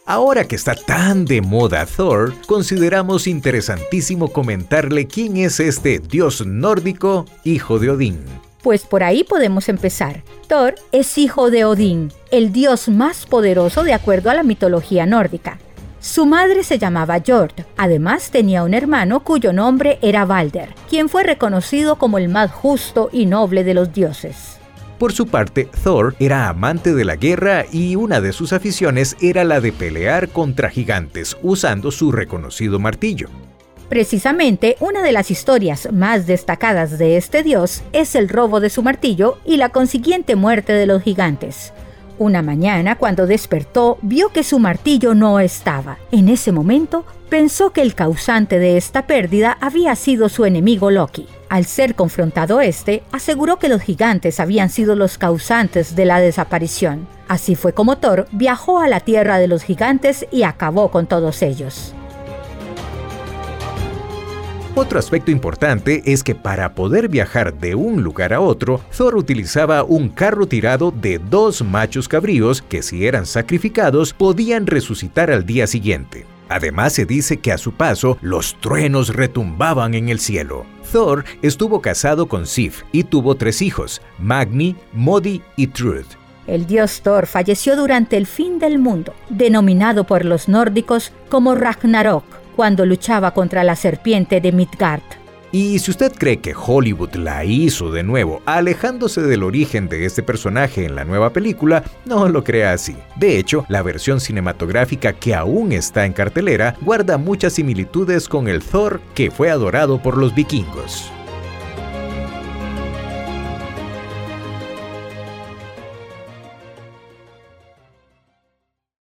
Ahora que está tan de moda Thor, consideramos interesantísimo comentarle quién es este dios nórdico, hijo de Odín. Pues por ahí podemos empezar. Thor es hijo de Odín, el dios más poderoso de acuerdo a la mitología nórdica. Su madre se llamaba Jord. Además tenía un hermano cuyo nombre era Balder, quien fue reconocido como el más justo y noble de los dioses. Por su parte, Thor era amante de la guerra y una de sus aficiones era la de pelear contra gigantes usando su reconocido martillo. Precisamente, una de las historias más destacadas de este dios es el robo de su martillo y la consiguiente muerte de los gigantes. Una mañana, cuando despertó, vio que su martillo no estaba. En ese momento, pensó que el causante de esta pérdida había sido su enemigo Loki. Al ser confrontado aseguró que los gigantes habían sido los causantes de la desaparición. Así fue como Thor viajó a la tierra de los gigantes y acabó con todos ellos. Otro aspecto importante es que para poder viajar de un lugar a otro, Thor utilizaba un carro tirado de 2 machos cabríos que, si eran sacrificados, podían resucitar al día siguiente. Además, se dice que a su paso los truenos retumbaban en el cielo. Thor estuvo casado con Sif y tuvo 3 hijos, Magni, Modi y Truth. El dios Thor falleció durante el fin del mundo, denominado por los nórdicos como Ragnarok, cuando luchaba contra la serpiente de Midgard. Y si usted cree que Hollywood la hizo de nuevo, alejándose del origen de este personaje en la nueva película, no lo crea así. De hecho, la versión cinematográfica que aún está en cartelera guarda muchas similitudes con el Thor que fue adorado por los vikingos.